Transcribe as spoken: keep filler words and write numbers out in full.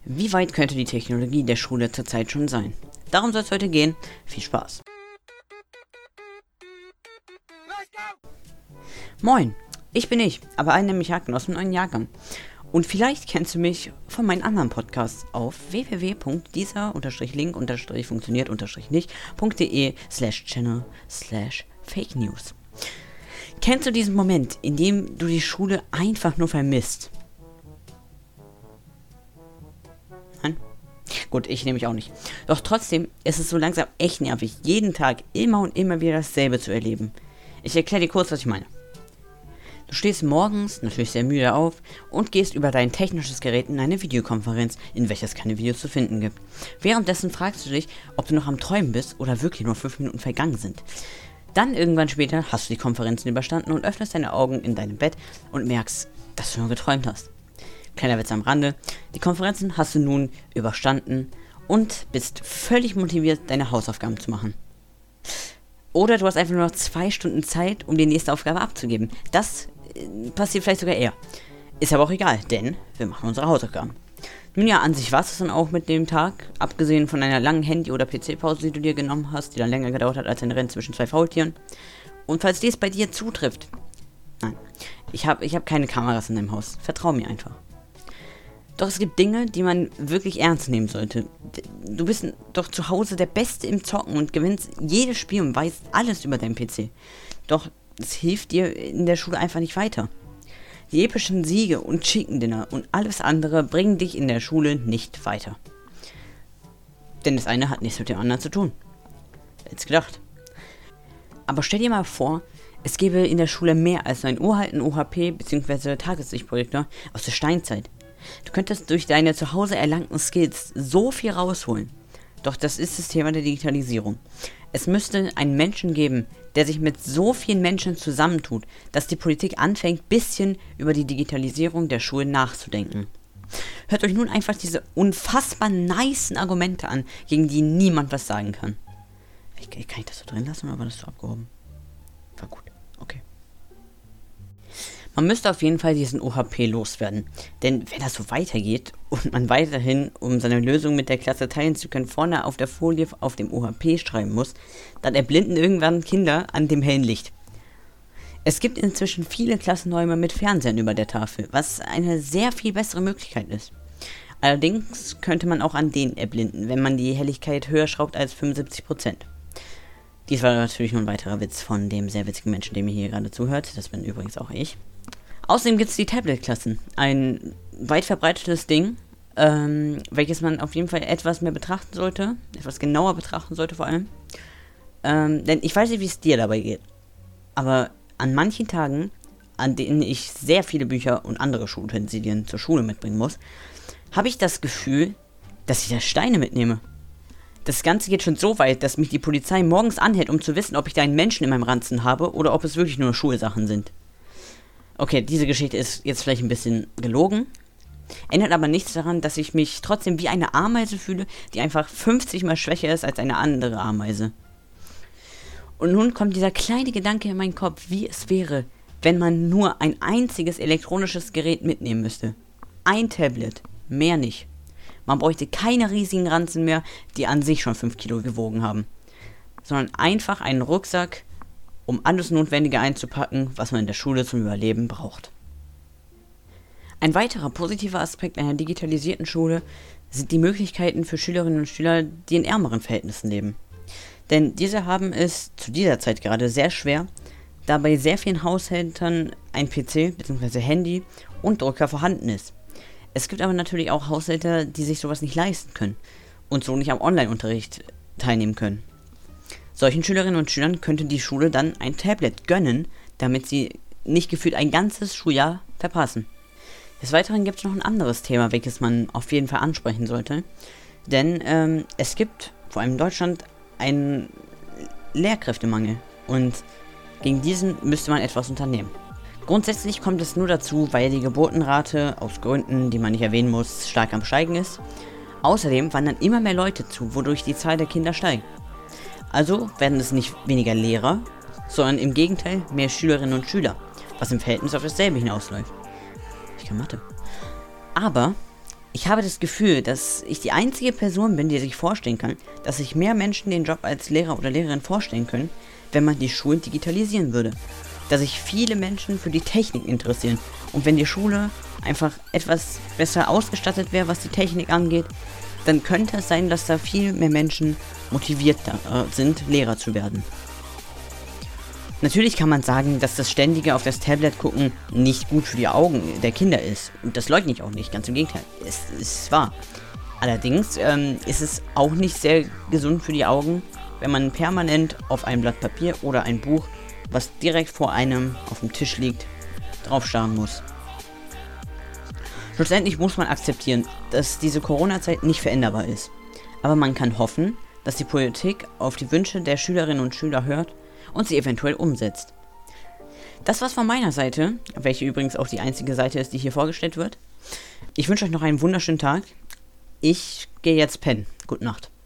Wie weit könnte die Technologie der Schule zurzeit schon sein? Darum soll es heute gehen. Viel Spaß! Moin, ich bin ich, aber einen nämlich Haken aus dem neuen Jahrgang. Und vielleicht kennst du mich von meinen anderen Podcasts auf w w w punkt dieser link funktioniert nicht punkt de slash channel slash fake news. Kennst du diesen Moment, in dem du die Schule einfach nur vermisst? Nein? Gut, ich nehme mich auch nicht. Doch trotzdem ist es so langsam echt nervig, jeden Tag immer und immer wieder dasselbe zu erleben. Ich erkläre dir kurz, was ich meine. Du stehst morgens, natürlich sehr müde auf, und gehst über dein technisches Gerät in eine Videokonferenz, in welcher es keine Videos zu finden gibt. Währenddessen fragst du dich, ob du noch am Träumen bist oder wirklich nur fünf Minuten vergangen sind. Dann irgendwann später hast du die Konferenzen überstanden und öffnest deine Augen in deinem Bett und merkst, dass du nur geträumt hast. Kleiner Witz am Rande, die Konferenzen hast du nun überstanden und bist völlig motiviert, deine Hausaufgaben zu machen. Oder du hast einfach nur noch zwei Stunden Zeit, um die nächste Aufgabe abzugeben. Das äh, passiert vielleicht sogar eher. Ist aber auch egal, denn wir machen unsere Hausaufgaben. Nun ja, an sich war es dann auch mit dem Tag, abgesehen von einer langen Handy- oder P C-Pause, die du dir genommen hast, die dann länger gedauert hat als ein Rennen zwischen zwei Faultieren. Und falls dies bei dir zutrifft, nein, ich habe ich hab keine Kameras in deinem Haus, vertrau mir einfach. Doch es gibt Dinge, die man wirklich ernst nehmen sollte. Du bist doch zu Hause der Beste im Zocken und gewinnst jedes Spiel und weißt alles über deinen P C. Doch es hilft dir in der Schule einfach nicht weiter. Die epischen Siege und Chicken Dinner und alles andere bringen dich in der Schule nicht weiter. Denn das eine hat nichts mit dem anderen zu tun. Hätt's gedacht. Aber stell dir mal vor, es gäbe in der Schule mehr als einen uralten O H P bzw. Tageslichtprojektor aus der Steinzeit. Du könntest durch deine zu Hause erlangten Skills so viel rausholen. Doch das ist das Thema der Digitalisierung. Es müsste einen Menschen geben, der sich mit so vielen Menschen zusammentut, dass die Politik anfängt, bisschen über die Digitalisierung der Schulen nachzudenken. Hört euch nun einfach diese unfassbar nicen Argumente an, gegen die niemand was sagen kann. Ich, kann ich das so drin lassen oder war das so abgehoben? War gut, okay. Man müsste auf jeden Fall diesen O H P loswerden, denn wenn das so weitergeht und man weiterhin, um seine Lösung mit der Klasse teilen zu können, vorne auf der Folie auf dem O H P schreiben muss, dann erblinden irgendwann Kinder an dem hellen Licht. Es gibt inzwischen viele Klassenräume mit Fernsehern über der Tafel, was eine sehr viel bessere Möglichkeit ist. Allerdings könnte man auch an denen erblinden, wenn man die Helligkeit höher schraubt als fünfundsiebzig Prozent. Dies war natürlich nur ein weiterer Witz von dem sehr witzigen Menschen, dem ihr hier gerade zuhört. Das bin übrigens auch ich. Außerdem gibt es die Tablet-Klassen. Ein weit verbreitetes Ding, ähm, welches man auf jeden Fall etwas mehr betrachten sollte. Etwas genauer betrachten sollte vor allem. Ähm, denn ich weiß nicht, wie es dir dabei geht. Aber an manchen Tagen, an denen ich sehr viele Bücher und andere Schulutensilien zur Schule mitbringen muss, habe ich das Gefühl, dass ich da Steine mitnehme. Das Ganze geht schon so weit, dass mich die Polizei morgens anhält, um zu wissen, ob ich da einen Menschen in meinem Ranzen habe oder ob es wirklich nur Schulsachen sind. Okay, diese Geschichte ist jetzt vielleicht ein bisschen gelogen, ändert aber nichts daran, dass ich mich trotzdem wie eine Ameise fühle, die einfach fünfzig mal schwächer ist als eine andere Ameise. Und nun kommt dieser kleine Gedanke in meinen Kopf, wie es wäre, wenn man nur ein einziges elektronisches Gerät mitnehmen müsste. Ein Tablet, mehr nicht. Man bräuchte keine riesigen Ranzen mehr, die an sich schon fünf Kilo gewogen haben, sondern einfach einen Rucksack, um alles Notwendige einzupacken, was man in der Schule zum Überleben braucht. Ein weiterer positiver Aspekt einer digitalisierten Schule sind die Möglichkeiten für Schülerinnen und Schüler, die in ärmeren Verhältnissen leben. Denn diese haben es zu dieser Zeit gerade sehr schwer, da bei sehr vielen Haushalten ein P C bzw. Handy und Drucker vorhanden ist. Es gibt aber natürlich auch Haushalte, die sich sowas nicht leisten können und so nicht am Online-Unterricht teilnehmen können. Solchen Schülerinnen und Schülern könnte die Schule dann ein Tablet gönnen, damit sie nicht gefühlt ein ganzes Schuljahr verpassen. Des Weiteren gibt es noch ein anderes Thema, welches man auf jeden Fall ansprechen sollte. Denn ähm, es gibt, vor allem in Deutschland, einen Lehrkräftemangel und gegen diesen müsste man etwas unternehmen. Grundsätzlich kommt es nur dazu, weil die Geburtenrate aus Gründen, die man nicht erwähnen muss, stark am Steigen ist. Außerdem wandern immer mehr Leute zu, wodurch die Zahl der Kinder steigt. Also werden es nicht weniger Lehrer, sondern im Gegenteil mehr Schülerinnen und Schüler, was im Verhältnis auf dasselbe hinausläuft. Ich kann Mathe. Aber Ich habe das Gefühl, dass ich die einzige Person bin, die sich vorstellen kann, dass sich mehr Menschen den Job als Lehrer oder Lehrerin vorstellen können, wenn man die Schulen digitalisieren würde. Dass sich viele Menschen für die Technik interessieren und wenn die Schule einfach etwas besser ausgestattet wäre, was die Technik angeht, dann könnte es sein, dass da viel mehr Menschen motiviert sind, Lehrer zu werden. Natürlich kann man sagen, dass das ständige auf das Tablet gucken nicht gut für die Augen der Kinder ist. Und das leugne ich auch nicht, ganz im Gegenteil. Es ist wahr. Allerdings ähm, ist es auch nicht sehr gesund für die Augen, wenn man permanent auf ein Blatt Papier oder ein Buch, was direkt vor einem auf dem Tisch liegt, draufstarren muss. Schlussendlich muss man akzeptieren, dass diese Corona-Zeit nicht veränderbar ist. Aber man kann hoffen, dass die Politik auf die Wünsche der Schülerinnen und Schüler hört und sie eventuell umsetzt. Das war's von meiner Seite, welche übrigens auch die einzige Seite ist, die hier vorgestellt wird. Ich wünsche euch noch einen wunderschönen Tag. Ich gehe jetzt pennen. Gute Nacht.